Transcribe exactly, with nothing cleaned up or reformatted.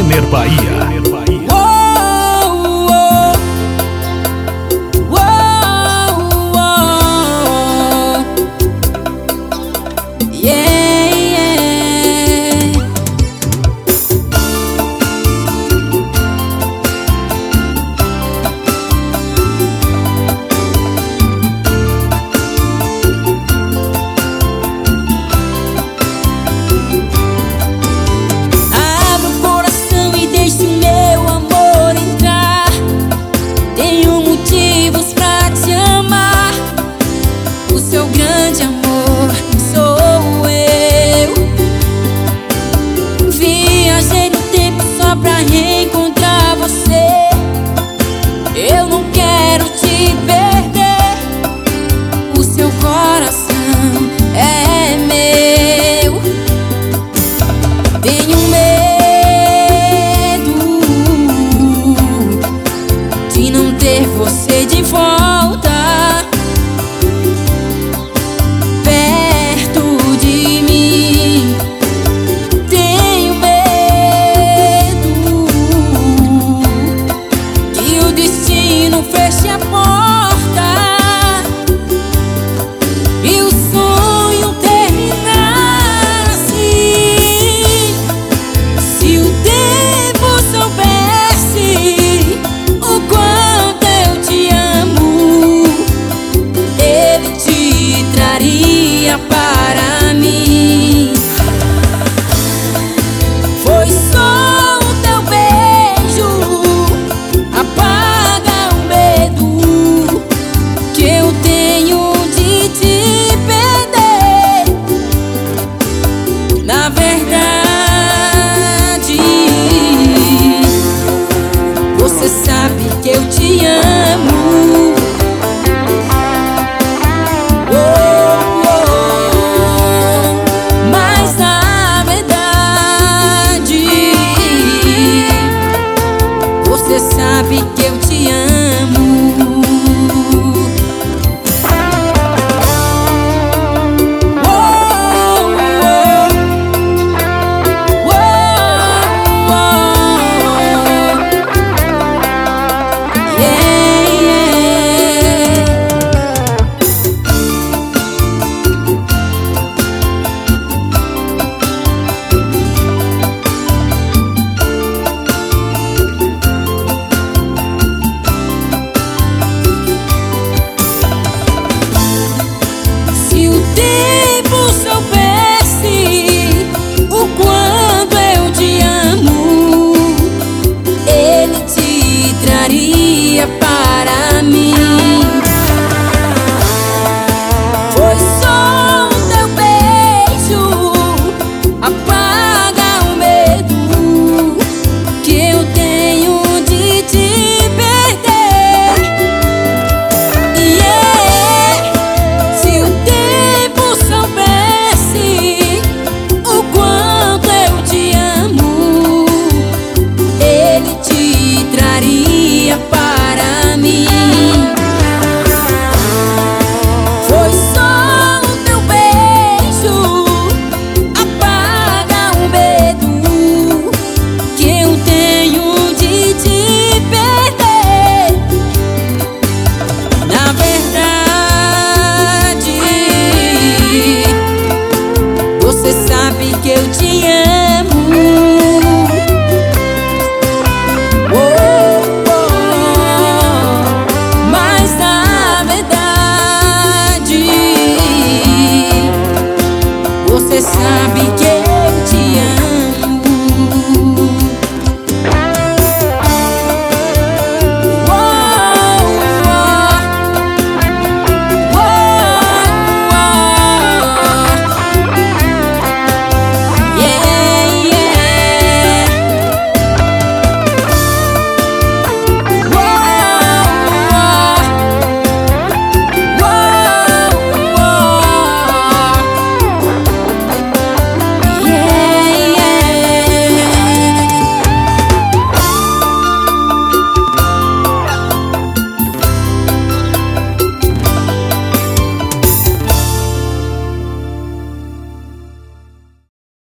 Renner Bahia. Pra reencontrar você, eu não quero te perder. O seu coração é meu. Tenho medo de não ter você de volta perto de mim. Tenho medo feche a porta e o sonho terminasse. Se o tempo soubesse o quanto eu te amo, ele te traria para mim. Foi só o teu beijo apaga que eu tenho de te perder. Na verdade, você sabe que eu te amo. Oh, oh, oh. Mas na verdade, você sabe que